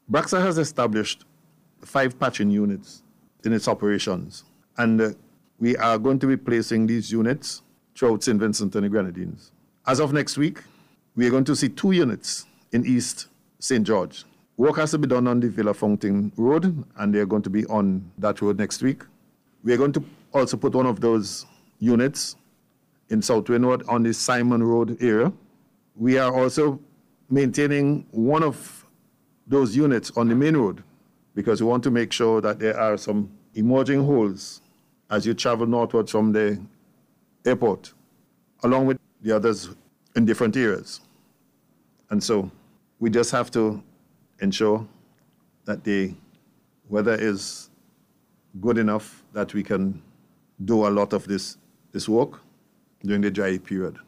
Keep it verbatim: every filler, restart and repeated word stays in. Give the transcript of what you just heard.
BRACSA has established five patching units in its operations, and uh, we are going to be placing these units throughout Saint Vincent and the Grenadines. As of next week, we are going to see two units in East Saint George. Work has to be done on the Villefontaine Road, and they're going to be on that road next week. We are going to also put one of those units in South Windward on the Simon Road area. We are also maintaining one of those units on the main road because we want to make sure that there are some emerging holes as you travel northward from the airport, along with the others in different areas. And so we just have to ensure that the weather is good enough that we can do a lot of this, this work during the dry period.